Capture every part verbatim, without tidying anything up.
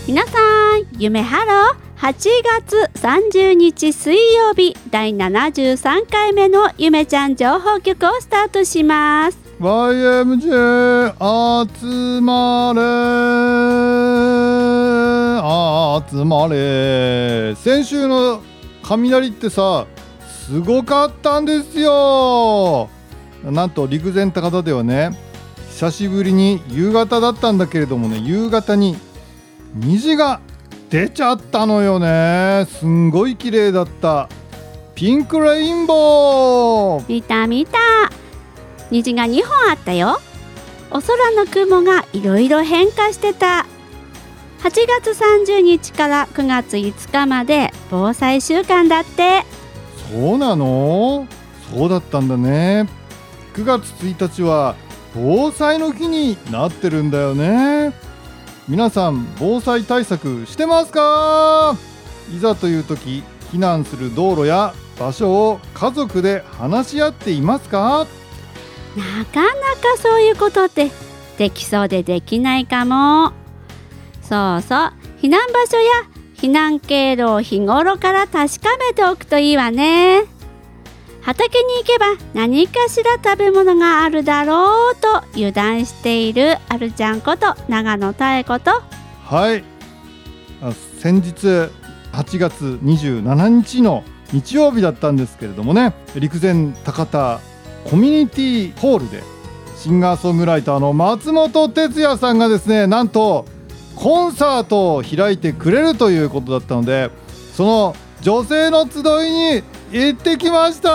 皆さん、夢ハロー。はちがつさんじゅうにち水曜日だいななじゅうさんかいめのゆめちゃん情報局をスタートします。 ワイエムジェー 集まれ集まれ。先週の雷ってさ、すごかったんですよ。なんと陸前高田ではね、久しぶりに夕方だったんだけれどもね、夕方に虹が出ちゃったのよね。すんごい綺麗だった。ピンクレインボー。 見た見た。虹がにほんあったよ。お空の雲がいろいろ変化してた。はちがつさんじゅうにちからくがついつかまで防災週間だって。 そうなの？そうだったんだね。くがつついたちは防災の日になってるんだよね。皆さん、防災対策してますか？いざという時、避難する道路や場所を家族で話し合っていますか？ なかなかそういうことってできそうでできないかも。そうそう、避難場所や避難経路を日頃から確かめておくといいわね。畑に行けば何かしら食べ物があるだろうと油断しているあるちゃんこと長野妙子と、 はい、あ先日はちがつにじゅうしちにちの日曜日だったんですけれどもね、陸前高田コミュニティホールでシンガーソングライターの松本哲也さんがですね、なんとコンサートを開いてくれるということだったので、その女性の集いに行ってきました。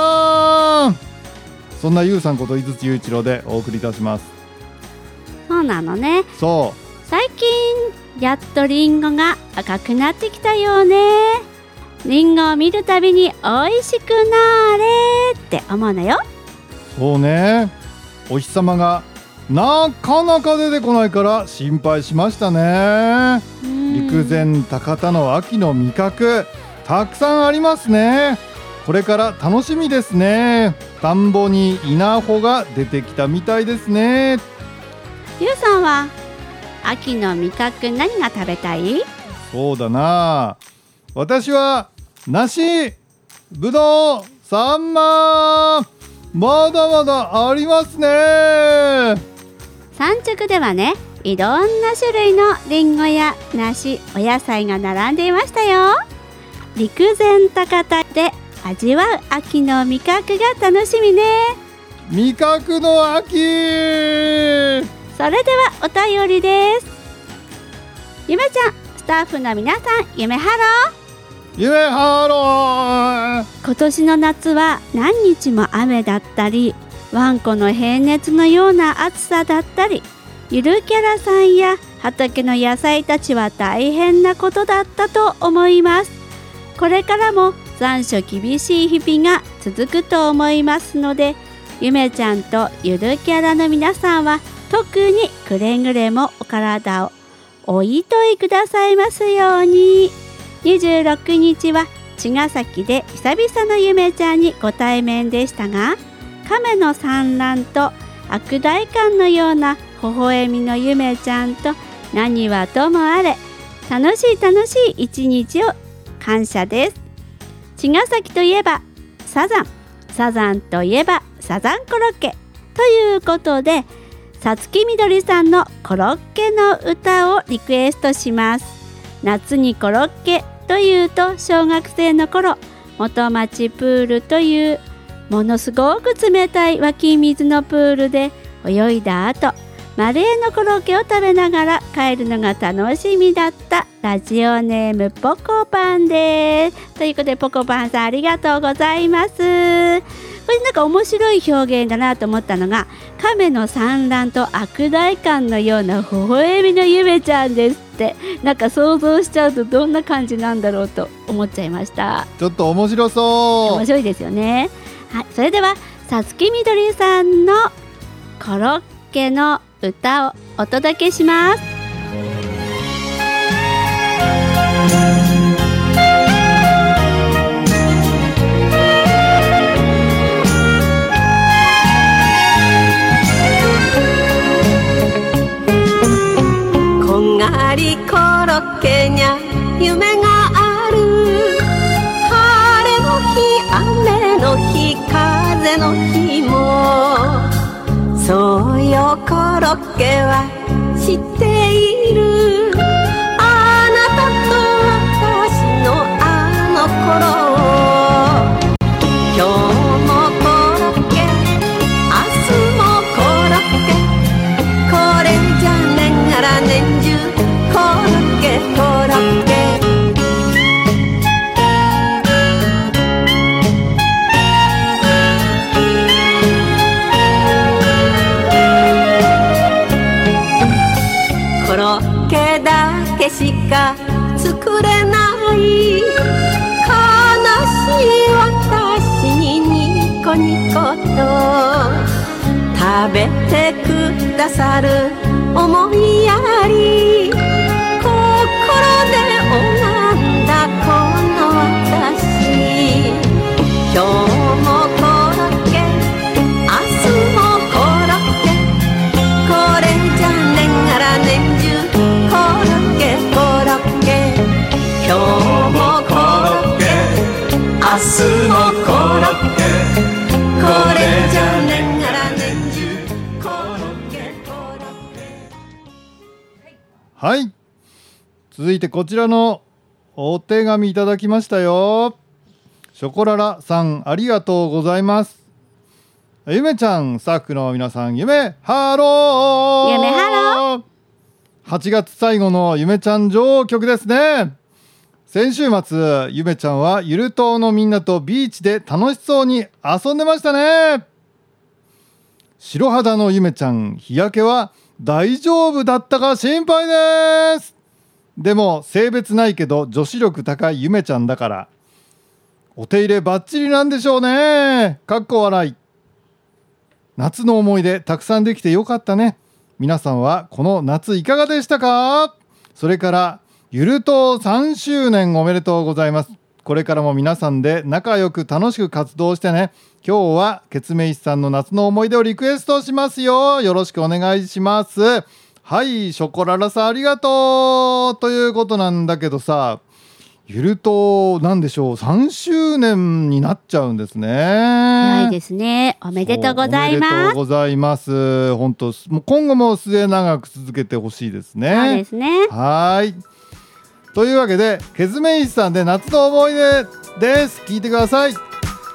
そんなゆうさんこと井筒雄一郎でお送りいたします。 そうなのね。 そう最近やっとリンゴが赤くなってきたよね。リンゴを見るたびにおいしくなれって思うのよ。 そうね、お日様がなかなか出てこないから心配しましたね。陸前高田の秋の味覚たくさんありますね。これから楽しみですね。田んぼに稲穂が出てきたみたいですね。 ゆうさんは秋の味覚何が食べたい？ そうだな、私は梨、ぶどう、サンマ、まだまだありますね。 産直ではね、いろんな種類のリンゴや梨、お野菜が並んでいましたよ。陸前高田で味わう秋の味覚が楽しみね。 味覚の秋。 それではお便りです。ゆめちゃん、スタッフの皆さん、夢ハロー。夢ハロー。 今年の夏は何日も雨だったり、ワンコの平熱のような暑さだったり、ゆるキャラさんや畑の野菜たちは大変なことだったと思います。これからも残暑厳しい日々が続くと思いますので、ゆめちゃんとゆるキャラの皆さんは特にくれぐれもお体をおいといくださいますように。にじゅうろくにちは茅ヶ崎で久々のゆめちゃんにご対面でしたが、亀の産卵と悪大感のような微笑みのゆめちゃんと何はともあれ楽しい楽しい一日を感謝です。茅ヶ崎といえばサザン、サザンといえばサザンコロッケということで、さつきみどりさんのコロッケの歌をリクエストします。夏にコロッケというと、小学生の頃、元町プールというものすごく冷たい湧き水のプールで泳いだ後、マレーのコロッケを食べながら帰るのが楽しみだったラジオネームポコパンです。ということで、ポコパンさんありがとうございます。これなんか面白い表現だなと思ったのが、亀の産卵と悪大感のような微笑みのゆめちゃんですって、なんか想像しちゃうとどんな感じなんだろうと思っちゃいました。 ちょっと面白そう。 面白いですよね。はい、それではさつきみどりさんのコロッケの歌をお届けします。 こんがりコロッケロッケは知っている。あなたと私のあの頃を、今日もコロッケ、明日もコロッケ、これじゃ年がら年中コロッケコロッケ。コロッケだけしか作れない、悲しい私にニコニコと食べてくださる思いやり、心で拝んだこの私、今日もコロッケ、明日もコロッケ、これじゃ年がら年中コロッケコロッケ、今日もコロッケ、明日もコロッケ、これじゃ年がら年中コロッケコロッケ。 はい、続いてこちらのお手紙いただきましたよ。ショコララさん、ありがとうございます。ゆめちゃん、スタッフの皆さん、ゆめハロー。 ゆめハロー。 はちがつ最後のゆめちゃん女王曲ですね。先週末、ゆめちゃんはゆる島のみんなとビーチで楽しそうに遊んでましたね。白肌のゆめちゃん、日焼けは大丈夫だったか心配です。でも性別ないけど女子力高いゆめちゃんだからお手入れバッチリなんでしょうね。かっこ笑い。夏の思い出たくさんできてよかったね。皆さんはこの夏いかがでしたか？それからゆる島さんしゅうねんおめでとうございます。これからも皆さんで仲良く楽しく活動してね。今日はケツメイシさんの夏の思い出をリクエストしますよ。よろしくお願いします。はい、ショコララさんありがとうということなんだけどさ、ゆる島なんでしょう、さんしゅうねんになっちゃうんですね。 早いですね。おめでとうございます。 おめでとうございます。本当今後も末永く続けてほしいですね。 そうですね。 はい。というわけでケツメイシさんで夏の思い出です。聞いてください。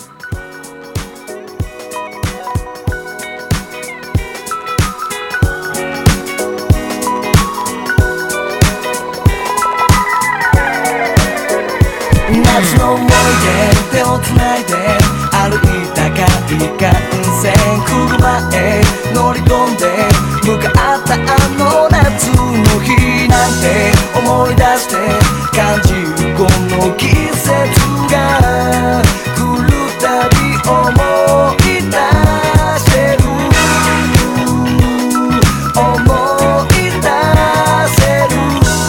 夏の思い出、手をつないで歩いた海岸線、車へ乗り込んで向かったあの夏の日なんて思い出して感じるこの季節が来るたび思い出してる、思い出せる。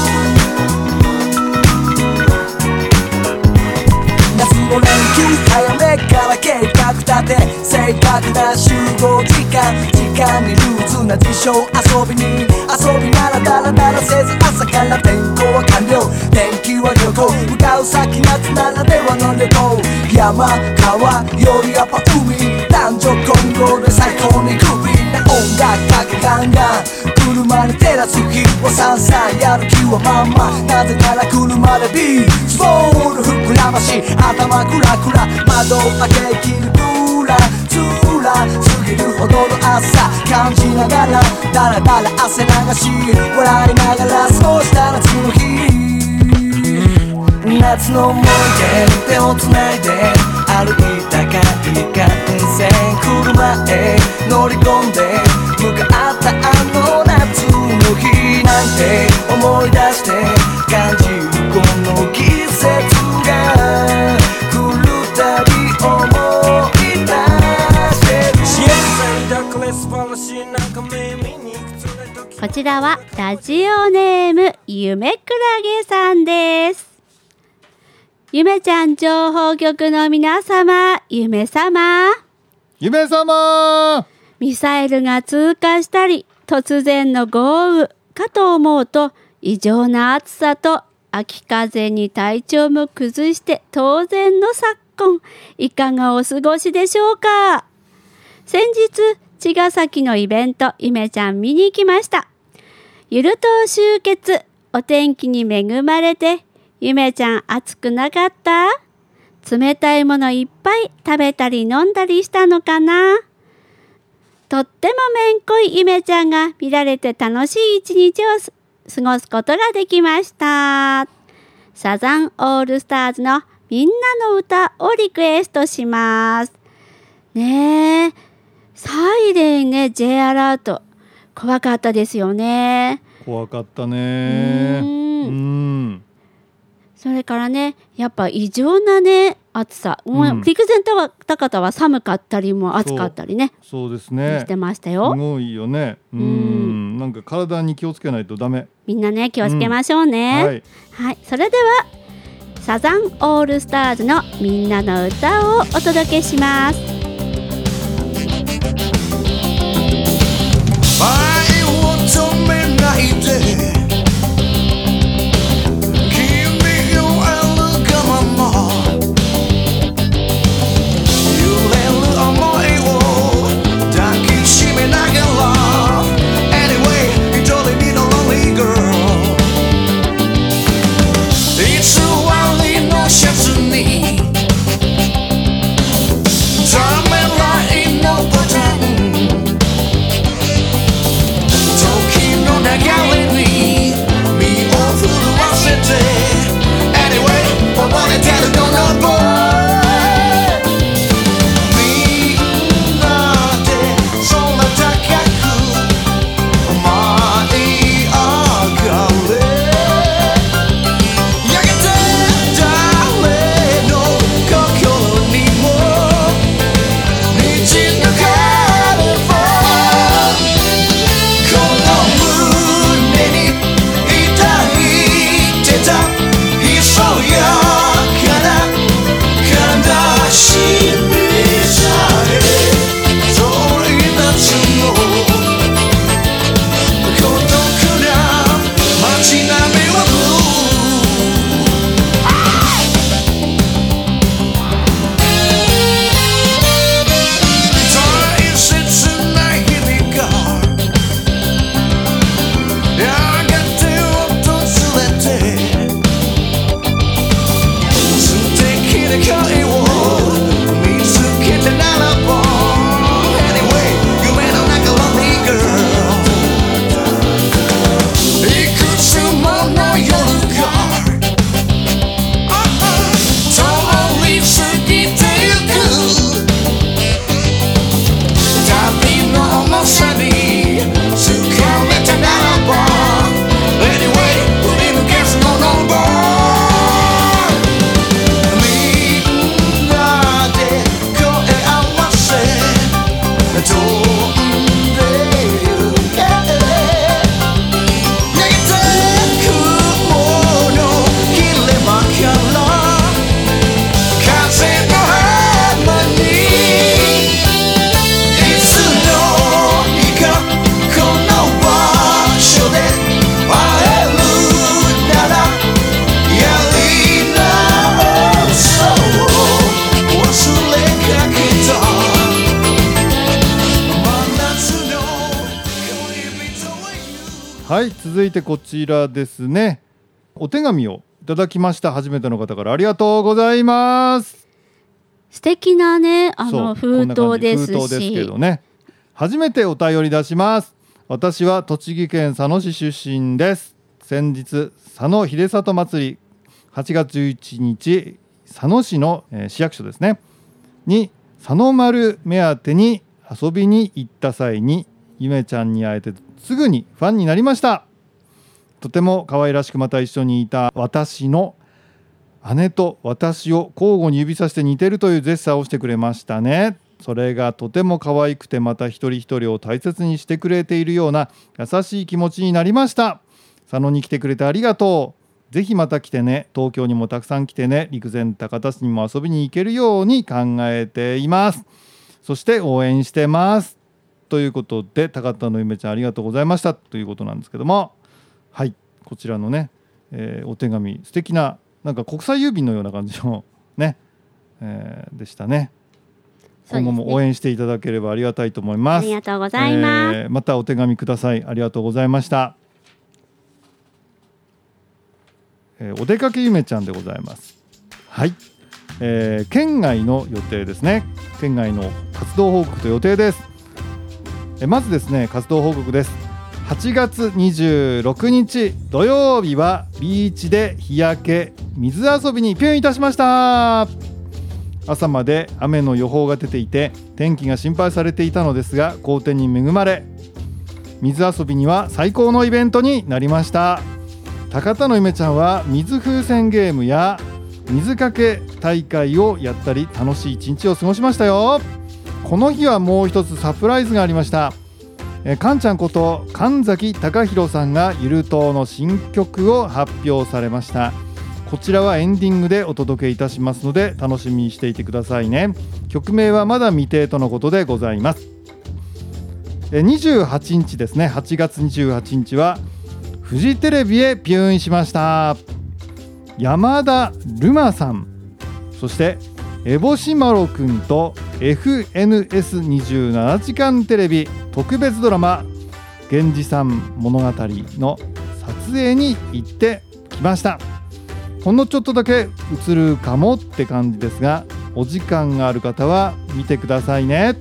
連休早めから計画立て正確な集合時間、時間にルーズな事象、遊びに遊びならダラダラせず朝から天候は完了、天気は旅行、向かう先夏ならではの旅行、山川よりやっぱ海、男女混合で最高にグリーンな音楽かけガンガン、車に照らす日はさんさんやる気はまんま、なぜなら車でビーチボール膨らまし頭クラクラ窓を開けきるブラつら過ぎるほどの朝感じながらだらだら汗流し笑いながら過ごした夏の日、夏の思い出手をつないで歩いた海岸線、車へ乗り込んで向かったあの夏の日なんて思い出して感じるこの季節が来るたび思い出してる。 こちらはラジオネームゆめくらげさんです。ゆめちゃん情報局の皆様、ゆめ様ゆめ様、 ミサイルが通過したり突然の豪雨かと思うと異常な暑さと秋風に体調も崩して当然の昨今、いかがお過ごしでしょうか。先日茅ヶ崎のイベント、ゆめちゃん見に行きました。ゆると集結、お天気に恵まれて、ゆめちゃん暑くなかった？冷たいものいっぱい食べたり飲んだりしたのかな？とってもめんこいゆめちゃんが見られて楽しい一日を過ごすことができました。サザンオールスターズのみんなの歌をリクエストします。ねえ、サイレンね、J アラート。怖かったですよね。 怖かったね。 うーんうん。 それからね、やっぱ異常なね、暑さ。もう陸前高田は寒かったりも暑かったりね。 そうですね。 してましたよ。 すごいよね。うん。なんか体に気をつけないとダメ。 みんなね、気をつけましょうね。 うん、はい。 はい。それでは、サザンオールスターズのみんなの歌をお届けします。 前を止めないで君を歩くまま揺れる想いを抱きしめながら Anyway 一人身の Lonely Girl 偽りのシャツにためらいのボタン流れに身を震わせて Anyway 溺れてるののぼみんなで空高く舞い上がれやがて誰の心にも満ち抜かればこのはい、続いてこちらですね。お手紙をいただきました。初めての方からありがとうございます。 素敵なね、あの封筒ですし、 封筒ですけどね。初めてお便り出します。私は栃木県佐野市出身です。先日佐野秀里祭りはちがつじゅういちにち佐野市の、えー、市役所ですねに佐野丸目当てに遊びに行った際にゆめちゃんに会えてすぐにファンになりました。とても可愛らしく、また一緒にいた私の姉と私を交互に指さして似てるという絶賛をしてくれましたね。それがとても可愛くて、また一人一人を大切にしてくれているような優しい気持ちになりました。佐野に来てくれてありがとう。ぜひまた来てね。東京にもたくさん来てね。陸前高田市にも遊びに行けるように考えています。そして応援してます。ということで、高田のゆめちゃんありがとうございましたということなんですけども、はい、こちらのね、えー、お手紙、素敵な、なんか国際郵便のような感じのね、えー、でしたね。 今後も応援していただければありがたいと思います。 ありがとうございます、 えー、またお手紙ください。ありがとうございました。えー、お出かけゆめちゃんでございます。はい、えー、県外の予定ですね。県外の活動報告と予定です。えー、まずですね、活動報告です。はちがつにじゅうろくにち土曜日はビーチで日焼け水遊びにピュンいたしました。朝まで雨の予報が出ていて天気が心配されていたのですが、好天に恵まれ水遊びには最高のイベントになりました。高田のゆめちゃんは水風船ゲームや水かけ大会をやったり楽しい一日を過ごしましたよ。この日はもう一つサプライズがありました。えかんちゃんこと神崎貴弘さんがゆるとうの新曲を発表されました。こちらはエンディングでお届けいたしますので楽しみにしていてくださいね。曲名はまだ未定とのことでございます。えにじゅうはちにちですね、はちがつにじゅうはちにちはフジテレビへピューンしました。山田るまさん、そしてエボシマロくんと エフエヌエスにじゅうななじかんテレビ特別ドラマ源氏さん物語の撮影に行ってきました。ほんのちょっとだけ映るかもって感じですが、お時間がある方は見てくださいね。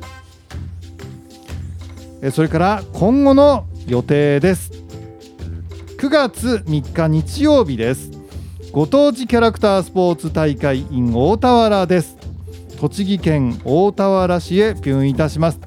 それから今後の予定です。くがつみっか日曜日です。ご当地キャラクタースポーツ大会 in 大田原です。栃木県大田原市へピュンいたします。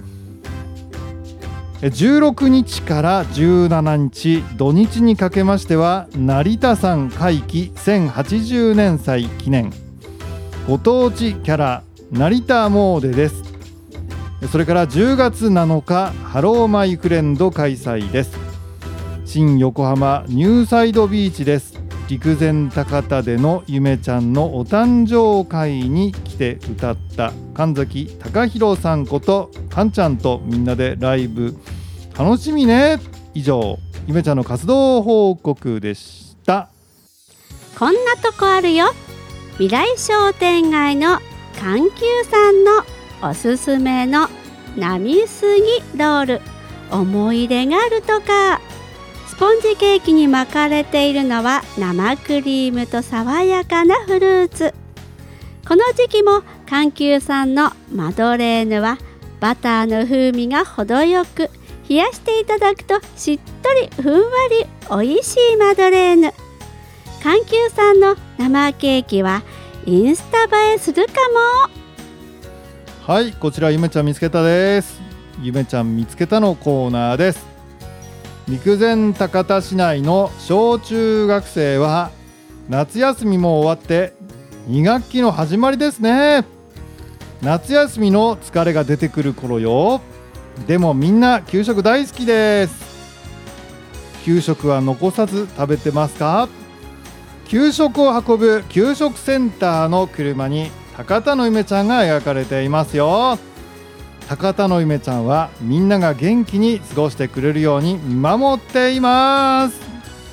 じゅうろくにちからじゅうしちにち土日にかけましては成田山開基せんはちじゅうねんさい記念ご当地キャラ成田詣です。それからじゅうがつなのかハローマイフレンド開催です。新横浜ニューサイドビーチです。陸前高田でのゆめちゃんのお誕生会に来て歌った神崎貴弘さんことかんちゃんとみんなでライブ楽しみね。以上、ゆめちゃんの活動報告でした。 こんなとこあるよ。未来商店街の環球さんのおすすめの波すぎロール、思い出があるとか。スポンジケーキに巻かれているのは生クリームと爽やかなフルーツ。この時期も環球さんのマドレーヌはバターの風味が程よく、冷やしていただくとしっとりふんわりおいしいマドレーヌ。環球さんの生ケーキはインスタ映えするかも。はい、こちらゆめちゃん見つけたです。ゆめちゃん見つけたのコーナーです。陸前高田市内の小中学生は夏休みも終わってにがっきの始まりですね。夏休みの疲れが出てくる頃よ。でもみんな給食大好きです。給食は残さず食べてますか？給食を運ぶ給食センターの車に高田のゆめちゃんが描かれていますよ。高田のゆめちゃんはみんなが元気に過ごしてくれるように見守っています。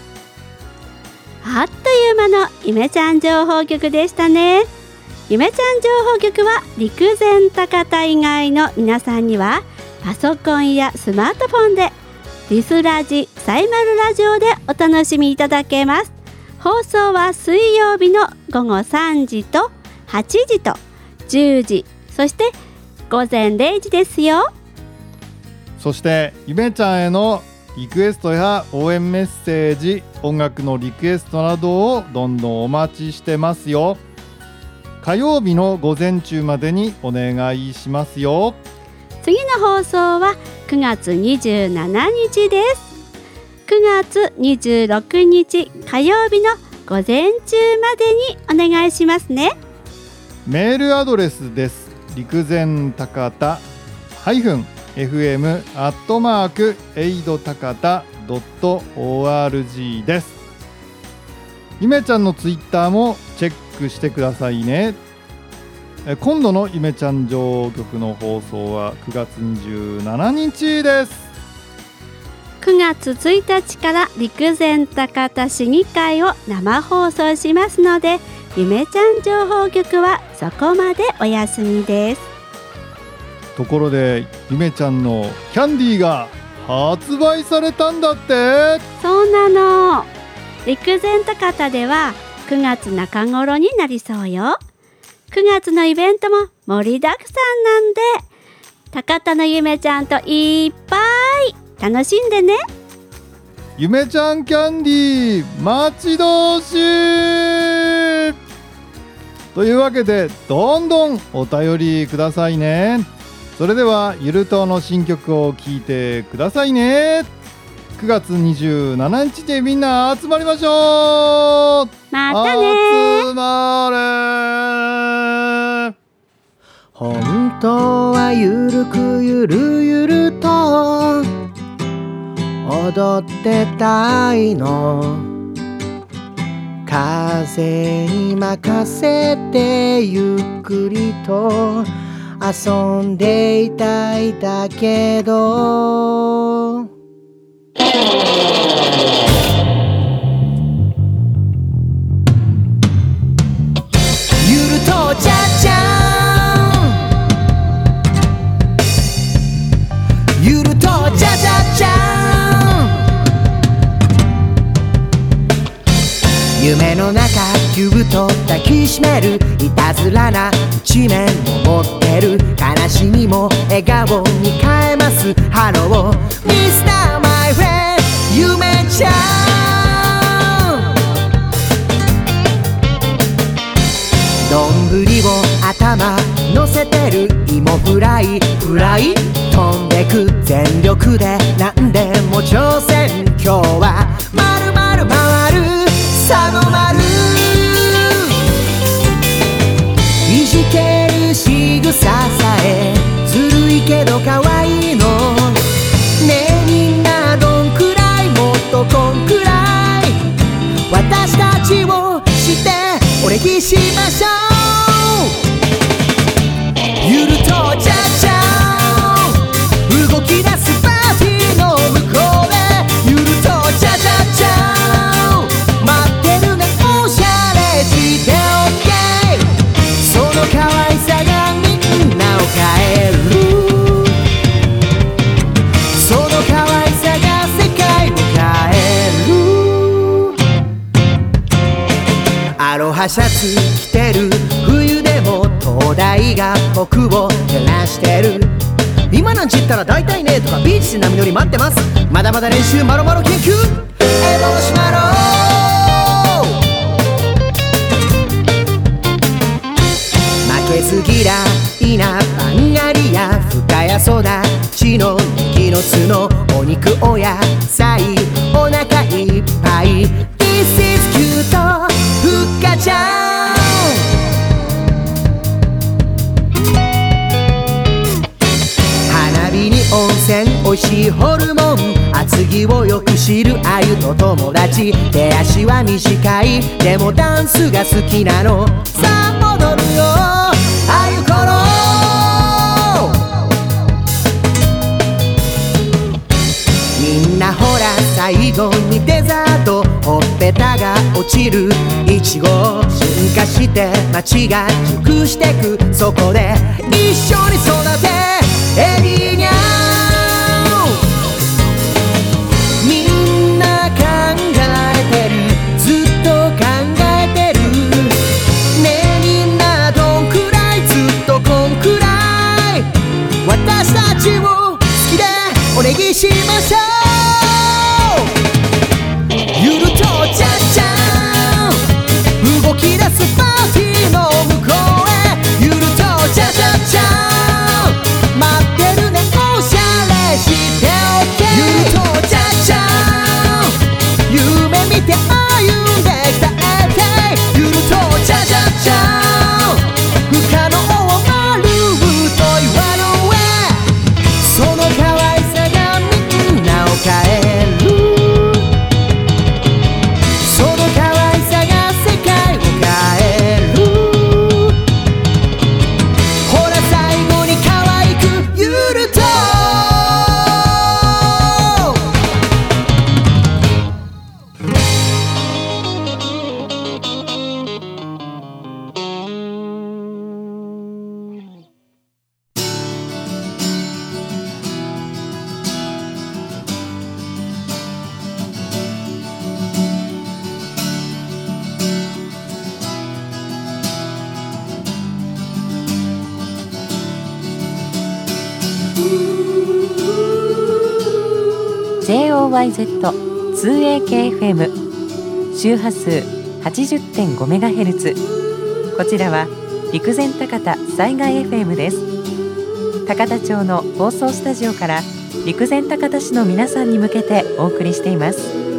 あっという間のゆめちゃん情報局でしたね。ゆめちゃん情報局は陸前高田以外の皆さんにはパソコンやスマートフォンでリスラジサイマルラジオでお楽しみいただけます。放送は水曜日のごごさんじとはちじとじゅうじ、そしてごぜんれいじですよ。 そしてゆめちゃんへのリクエストや応援メッセージ、音楽のリクエストなどをどんどんお待ちしてますよ。火曜日の午前中までにお願いしますよ。 次の放送はくがつにじゅうしちにちです。くがつにじゅうろくにち火曜日の午前中までにお願いしますね。 メールアドレスです。陸前高田ハイフン エフエム アットマークエイド高田ドットオーアールジー です。ゆめちゃんのツイッターもチェックしてくださいね。今度のゆめちゃん情報局の放送はくがつにじゅうしちにちです。 くがつついたちから陸前高田市議会を生放送しますので、ゆめちゃん情報局はそこまでお休みです。 ところでゆめちゃんのキャンディーが発売されたんだって。 そうなの。陸前高田ではくがつなか頃になりそうよ。くがつのイベントも盛りだくさんなんで、高田のゆめちゃんといっぱい楽しんでね。 ゆめちゃんキャンディー待ち遠しいというわけで、どんどんお便りくださいね。それではゆるとの新曲を聴いてくださいね。くがつにじゅうしちにちでみんな集まりましょう。 またね。 集まれ。 本当はゆるくゆるゆると踊ってたいの。風に任せてゆっくりと遊んでいたいだけど、ゆるとちゃちゃん、ゆるとちゃちゃちゃん、夢の中ぎゅっと抱きしめる、いたずらな一面も持ってる、悲しみも笑顔に変えます。ハローミスターマイフレンドゆめちゃん、どんぶりを頭乗せてる、芋フライフライ飛んでく、全力で何でも挑戦。今日はまるまる回るさのまる、いじける仕草さえずるいけど可愛いの。ねえみんなどんくらい、もっとこんくらい私たちをしてお礼儀しましょう。ゆるとちゃちゃん、動き出すパーティーの向こうで、ゆるとちゃちゃちゃん、待ってるね、おしゃれして OK。 その可愛さがみんなを変える、その可愛さが世界を変える。アロハシャツ着てる、冬でも灯台が僕を照らしてる。今なんちったら大体ねとか、ビーチで波乗り待ってます。まだまだ練習マロマロ研究、エボシマロ負けず嫌いなバンガリア、深谷育ちのネギの巣のお肉お野菜、お腹いっぱい This is cute ふっかちゃん、花火に温泉、おいしいホルモン、厚着をよく知るあゆと友達、手足は短いでもダンスが好きなの。さあ踊るよあゆころ、みんなほら最後にデザート、ほっぺたが落ちるいちご、進化して街が熟してく、そこで一緒に育てエビニャン、みんな考えてる、ずっと考えてるねえ、みんなどんくらい、ずっとこんくらい私たちを好きでお願いしましょう。ゆるとちゃちゃん、動き出すパーティーの向こうへ、ゆるとちゃちゃちゃん、待ってるね、 オーワイゼットツーエーケーエフエム 周波数 はちじゅってんごメガヘルツ、こちらは陸前高田災害 エフエム です。高田町の放送スタジオから陸前高田市の皆さんに向けてお送りしています。